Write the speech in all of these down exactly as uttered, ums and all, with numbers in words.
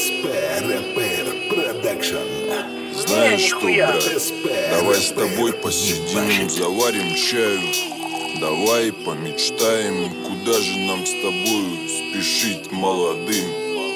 Знаешь что, брат, давай с тобой посидим, заварим чаю. Давай помечтаем, куда же нам с тобою спешить молодым.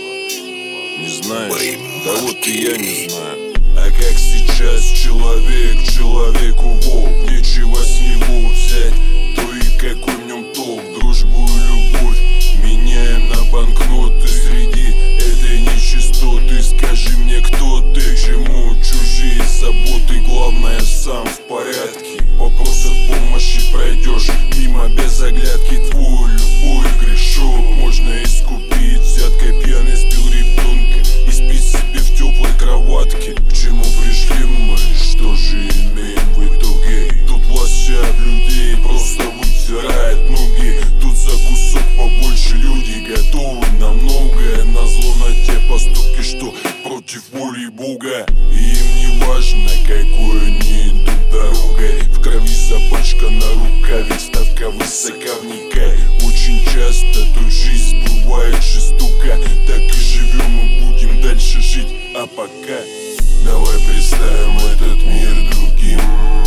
Не знаешь? Да вот и я не знаю. А как сейчас человек человеку волк, нечего с него взять, то и какой в нем толк. Дружбу и любовь меняем на банкноты среди этой нечистоты. Скажи мне, кто ты, к чему чужие заботы? Главное, сам в порядке. Вопросов помощи пройдешь мимо без оглядки. Твой любой грешок можно искупить взяткой. Пьяный сбил ребенка и спит себе в теплой кроватке. К чему пришли мы, что же имеем в итоге? Тут власть вся об людей просто вытирает ноги. Тут за кусок побольше люди готовы на многое. Назло на те поступки, что против воли Бога. И им не важно, какой они идут дорогой. В крови запачкана рука, ведь ставка высока вникай. Очень часто тут жизнь бывает жестока. Так и живем и будем дальше жить, а пока давай представим этот мир другим.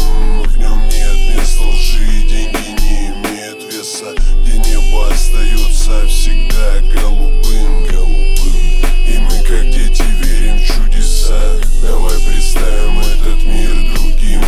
В нем нет места лжи, деньги не имеют веса, где небо остается всегда голубым, голубым. И мы как дети верим в чудеса. Давай представим этот мир другим.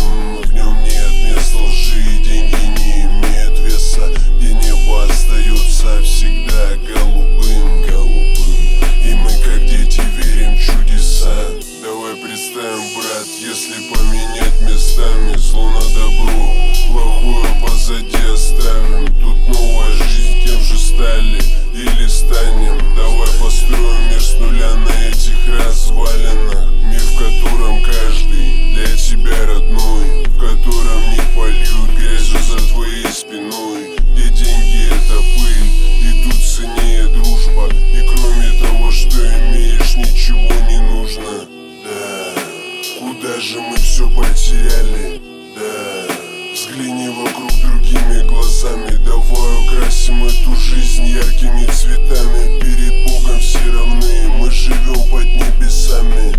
В нем нет места лжи, деньги не имеют веса, где небо остается всегда голубым, голубым. И мы как дети верим в чудеса. Давай представим, брат, если поменять местами зло на добро, плохое позади оставим. Тут новая жизнь, кем же стали или станем? Давай построим мир с нуля на этих развалинах. Мир, в котором каждый для тебя родной, в котором не польют грязью за твоей спиной, где деньги это пыль, и тут ценнее дружба. И кроме того, что имеешь, ничего не нужно. Да, куда же мы все потеряли? Да, взгляни вокруг другими глазами. Давай украсим эту жизнь яркими цветами. Перед Богом все равны, мы живем под небесами.